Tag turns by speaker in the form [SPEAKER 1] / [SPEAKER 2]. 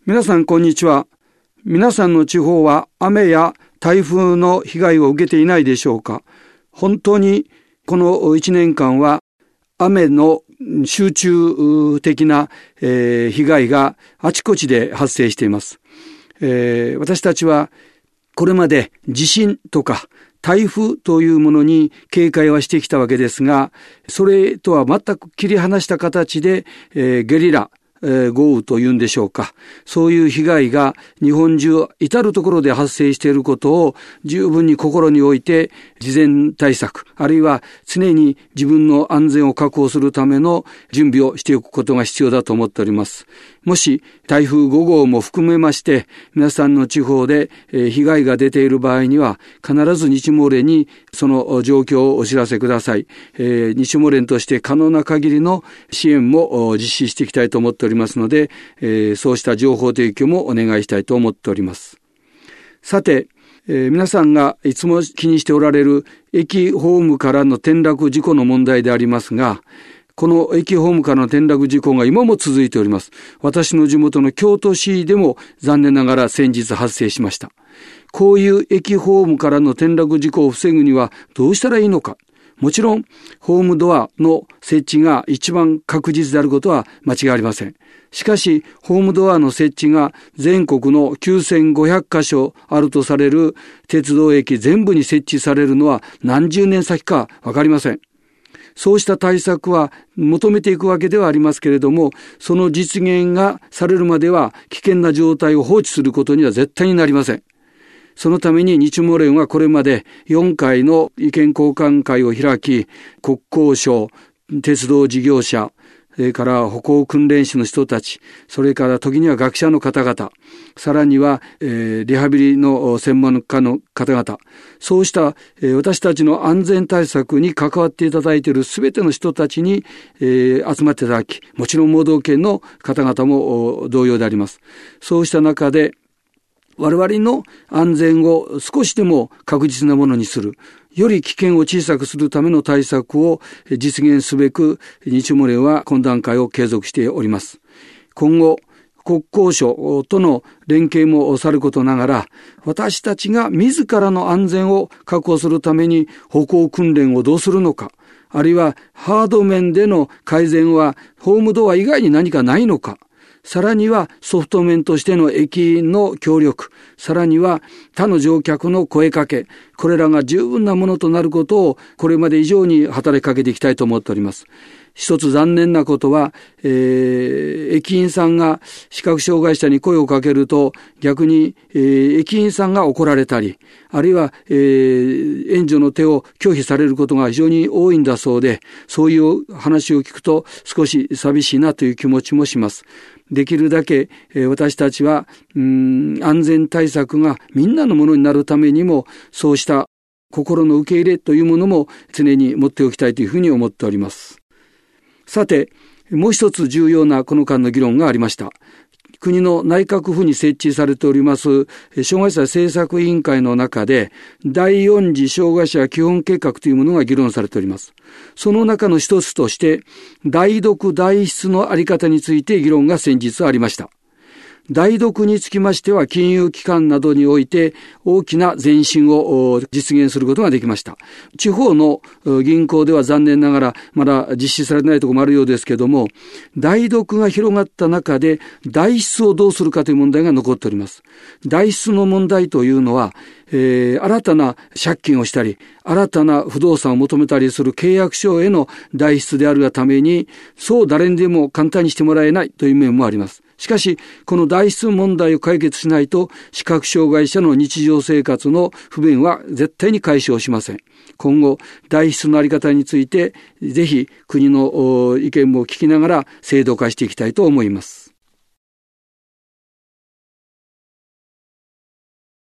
[SPEAKER 1] 皆さんこんにちは。皆さんの地方は雨や台風の被害を受けていないでしょうか。本当にこの1年間は雨の集中的な被害があちこちで発生しています。私たちはこれまで地震とか台風というものに警戒はしてきたわけですが、それとは全く切り離した形で、ゲリラ豪雨というんでしょうか。そういう被害が日本中至るところで発生していることを十分に心に置いて、事前対策、あるいは常に自分の安全を確保するための準備をしておくことが必要だと思っております。もし台風5号も含めまして皆さんの地方で被害が出ている場合には、必ず日モレにその状況をお知らせください。日モレンとして可能な限りの支援も実施していきたいと思っておりますので、そうした情報提供もお願いしたいと思っております。さて、皆さんがいつも気にしておられる駅ホームからの転落事故の問題でありますが、この駅ホームからの転落事故が今も続いております。私の地元の京都市でも残念ながら先日発生しました。こういう駅ホームからの転落事故を防ぐにはどうしたらいいのか。もちろんホームドアの設置が一番確実であることは間違いありません。しかしホームドアの設置が全国の9500カ所あるとされる鉄道駅全部に設置されるのは何十年先かわかりません。そうした対策は求めていくわけではありますけれども、その実現がされるまでは危険な状態を放置することには絶対になりません。そのために日モレンはこれまで4回の意見交換会を開き、国交省、鉄道事業者、それから歩行訓練士の人たち、それから時には学者の方々、さらには、リハビリの専門家の方々、そうした、私たちの安全対策に関わっていただいているすべての人たちに、集まっていただき、もちろん盲導犬の方々も同様であります。そうした中で我々の安全を少しでも確実なものにする、より危険を小さくするための対策を実現すべく、日モレンは懇談会を継続しております。今後、国交省との連携もさることながら、私たちが自らの安全を確保するために歩行訓練をどうするのか、あるいはハード面での改善はホームドア以外に何かないのか、さらにはソフト面としての駅員の協力、さらには他の乗客の声かけ、これらが十分なものとなることをこれまで以上に働きかけていきたいと思っております。一つ残念なことは、駅員さんが視覚障害者に声をかけると逆に、駅員さんが怒られたり、あるいは、援助の手を拒否されることが非常に多いんだそうで、そういう話を聞くと少し寂しいなという気持ちもします。できるだけ、私たちは安全対策がみんなのものになるためにも、そうした心の受け入れというものも常に持っておきたいというふうに思っております。さて、もう一つ重要なこの間の議論がありました。国の内閣府に設置されております障害者政策委員会の中で第4次障害者基本計画というものが議論されております。その中の一つとして代読代筆のあり方について議論が先日ありました。代読につきましては金融機関などにおいて大きな前進を実現することができました。地方の銀行では残念ながらまだ実施されてないところもあるようですけども、代読が広がった中で代筆をどうするかという問題が残っております。代筆の問題というのは、新たな借金をしたり新たな不動産を求めたりする契約書への代筆であるがために、そう誰にでも簡単にしてもらえないという面もあります。しかしこの代筆問題を解決しないと視覚障害者の日常生活の不便は絶対に解消しません。今後代筆のあり方についてぜひ国の意見も聞きながら制度化していきたいと思います。